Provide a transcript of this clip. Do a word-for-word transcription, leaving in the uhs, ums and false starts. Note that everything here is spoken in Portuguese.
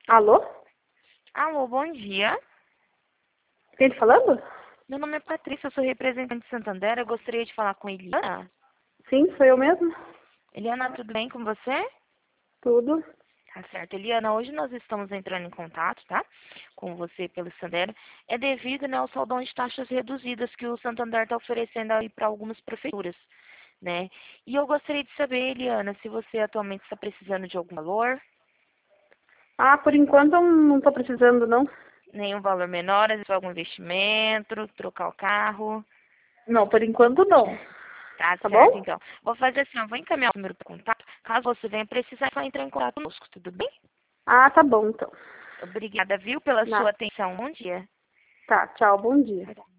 Alô? Alô, bom dia. Quem tá falando? Meu nome é Patrícia, eu sou representante de Santander. Eu gostaria de falar com Eliana. Sim, sou eu mesmo. Eliana, tudo bem com você? Tudo. Tá certo. Eliana, hoje nós estamos entrando em contato, tá? Com você pelo Santander. É devido, né, ao saldão de taxas reduzidas que o Santander está oferecendo aí para algumas prefeituras, né? E eu gostaria de saber, Eliana, se você atualmente está precisando de algum valor, Ah, por enquanto eu não tô precisando, não. nenhum valor menor, às vezes algum investimento, trocar o carro. Não, por enquanto não. Tá Tá certo, bom? então. Vou fazer assim, eu vou encaminhar o número para contato. Caso você venha precisar, é só entrar em contato conosco, tudo bem? Ah, tá bom, então. Obrigada, viu, pela sua Nada. atenção. Bom dia. Tá, tchau, bom dia.